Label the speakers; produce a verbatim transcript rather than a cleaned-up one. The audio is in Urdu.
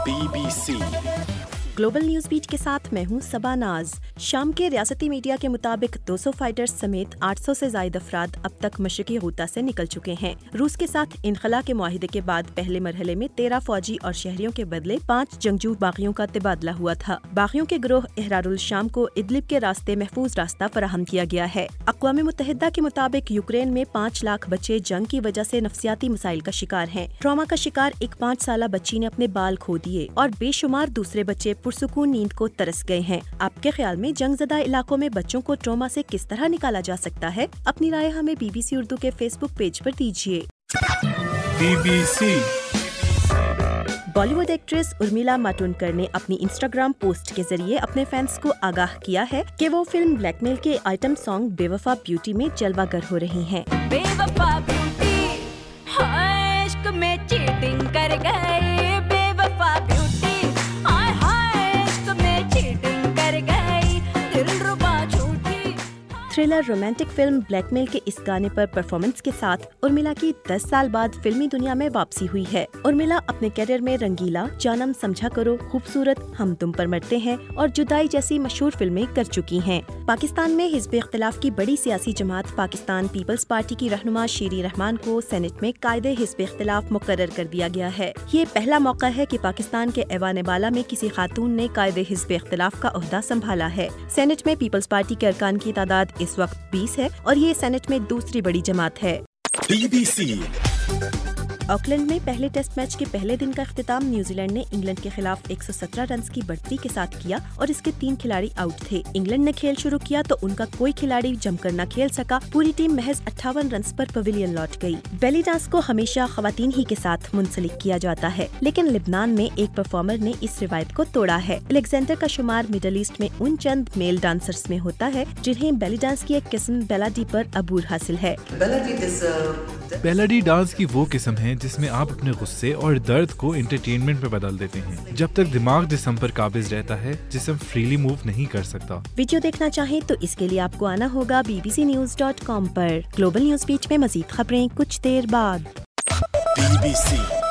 Speaker 1: Be B C
Speaker 2: global news beat کے ساتھ میں ہوں صبا ناز۔ شام کے ریاستی میڈیا کے مطابق دو سو فائٹرز سمیت آٹھ سو سے زائد افراد اب تک مشرقی غوطہ سے نکل چکے ہیں۔ روس کے ساتھ انخلا کے معاہدے کے بعد پہلے مرحلے میں تیرہ فوجی اور شہریوں کے بدلے پانچ جنگجو باغیوں کا تبادلہ ہوا تھا۔ باغیوں کے گروہ احرار الشام کو ادلب کے راستے محفوظ راستہ فراہم کیا گیا ہے۔ اقوام متحدہ کے مطابق یوکرین میں پانچ لاکھ بچے جنگ کی وجہ سے نفسیاتی مسائل کا شکار ہیں۔ ٹراما کا شکار ایک پانچ سالہ بچی نے اپنے بال کھو دیے اور بے شمار دوسرے بچے پرسکون نیند کو ترس گئے ہیں۔ آپ کے خیال میں جنگ زدہ علاقوں میں بچوں کو ٹراما سے کس طرح نکالا جا سکتا ہے؟ اپنی رائے ہمیں بی بی سی اردو کے فیس بک پیج پر دیجیے۔
Speaker 1: B B C
Speaker 2: Bollywood actress Urmila Matondkar نے اپنی انسٹاگرام پوسٹ کے ذریعے اپنے فینس کو آگاہ کیا ہے کہ وہ فلم بلیک میل کے آئٹم سانگ بے وفا بیوٹی میں جلوہ گر ہو رہی ہیں۔
Speaker 3: بے وفا بیوٹی عشق میں چیٹنگ کر گئی، بے وفا بیوٹی ہائے ہائے عشق میں چیٹنگ کر گئی، دل ربا جھوٹی۔
Speaker 2: Thriller romantic film Blackmail کے اس گانے پر پرفارمنس کے ساتھ ارمیلا کی دس سال بعد فلمی دنیا میں واپسی ہوئی ہے۔ ارمیلا اپنے کیریئر میں رنگیلا، جانم سمجھا کرو، خوبصورت، ہم تم پر مرتے ہیں اور جدائی جیسی مشہور فلمیں کر چکی ہیں۔ پاکستان میں حزب اختلاف کی بڑی سیاسی جماعت پاکستان پیپلز پارٹی کی رہنما شیری رحمان کو سینٹ میں قائد حزب اختلاف مقرر کر دیا گیا ہے۔ یہ پہلا موقع ہے کہ پاکستان کے ایوان بالا میں کسی خاتون نے قائد حزب اختلاف کا عہدہ سنبھالا ہے۔ سینٹ میں پیپلز پارٹی کے ارکان کی تعداد اس وقت بیس ہے اور یہ سینٹ میں دوسری بڑی جماعت ہے۔
Speaker 1: بی بی سی
Speaker 2: آکلینڈ میں پہلے ٹیسٹ میچ کے پہلے دن کا اختتام نیوزی لینڈ نے انگلینڈ کے خلاف ایک سو سترہ رنز کی بڑھتی کے ساتھ کیا اور اس کے تین کھلاڑی آؤٹ تھے۔ انگلینڈ نے کھیل شروع کیا تو ان کا کوئی کھلاڑی جم کر نہ کھیل سکا، پوری ٹیم محض اٹھاون رنز پر پویلین لوٹ گئی۔ بیلی ڈانس کو ہمیشہ خواتین ہی کے ساتھ منسلک کیا جاتا ہے، لیکن لبنان میں ایک پرفارمر نے اس روایت کو توڑا ہے۔ الیگزینڈر کا شمار مڈل ایسٹ میں ان چند میل ڈانسرز میں ہوتا ہے جنہیں بیلی ڈانس کی ایک قسم بیلاڈی پر عبور حاصل ہے۔
Speaker 4: بیلاڈی ڈانس کی وہ قسم ہے جس میں آپ اپنے غصے اور درد کو انٹرٹینمنٹ میں بدل دیتے ہیں۔ جب تک دماغ جسم پر قابض رہتا ہے، جسم فریلی موو نہیں کر سکتا۔
Speaker 2: ویڈیو دیکھنا چاہیں تو اس کے لیے آپ کو آنا ہوگا B B C news dot com پر۔ گلوبل نیوز بیٹ میں مزید خبریں کچھ دیر بعد۔
Speaker 1: Be B C